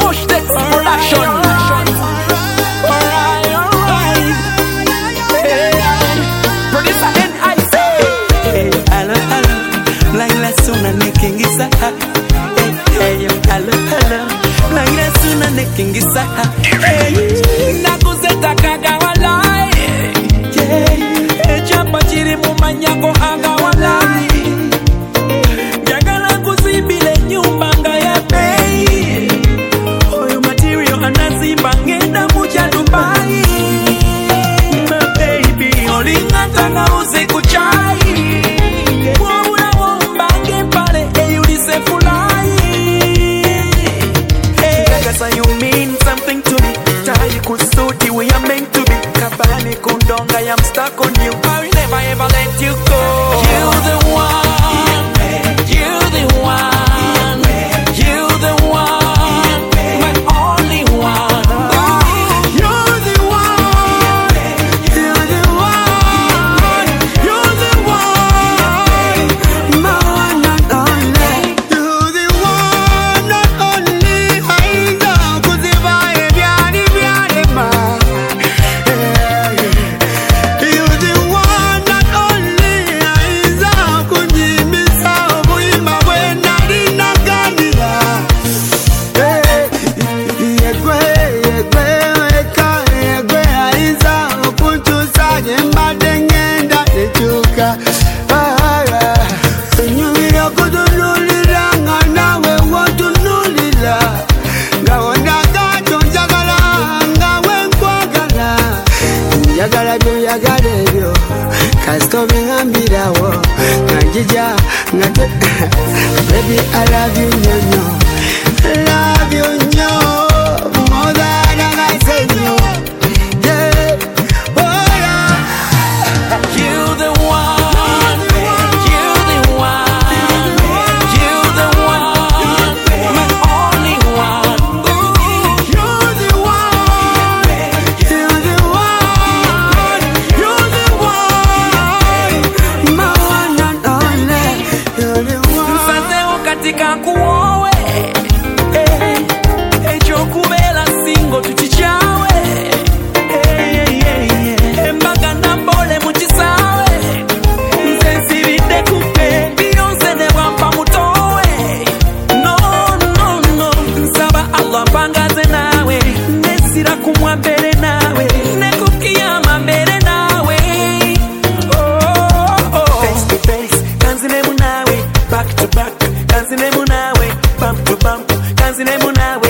Push Tex Production. Alright. Producer NIC. Hello, hello. Like less sooner making it sa. Hey, hello, hello. Like less sooner making it sa. Nakuzeta kagawalai. Echapa chiri mumanyako agawalai. Jagala kuzibile nyumba ngaya bei. Oyo material anazimba ngenda muja Dubai. My baby, olingata nga usiku chai. Wawula wombange pale, eyulise fulai. Kagasa, you mean something to me. Tai kusudi, we are meant to be. Kabani kundonga, I'm stuck on you. I will never ever let you go. You're the one. You're the one. You're the one. My only one. You're the one. You're the one. You're the one. My one and only. You're the one, not only. I know, 'cause if I am ma. You're the one, not only. I know, 'cause me so we ma when I didn't ganira. Yegwe weka yegwe aiza kutusa nyemba dengenda echuka. Nyumira kudululira nawe wotululira. Ngawona gato njagala ngawe nkwagala. Njagala byo yagala ebyo kasito bingambirawo ngajija ngate. Baby, I love you, no. Love you, no. More than I say, no. Yeah. Oh, yeah. You're the one. You're the one. You're the one. My only one. You're the one. You're the one. You're the one. My one and only. You're the one. Nsazeo katika kuowe. Echokubela singo tuchichawe. Embaga nambole muchisawe. Nsensibide kupe. Biyonse ne wampa mutowe. No, no, no. Nsaba Allah pangaze nawe. Nesira kumwa mbele nawe. Nekukiyama mbele nawe. Oh, oh. Face to face, kanzine munawe. Back to back, kanzine munawe. Bump to bump, kanzine munawe.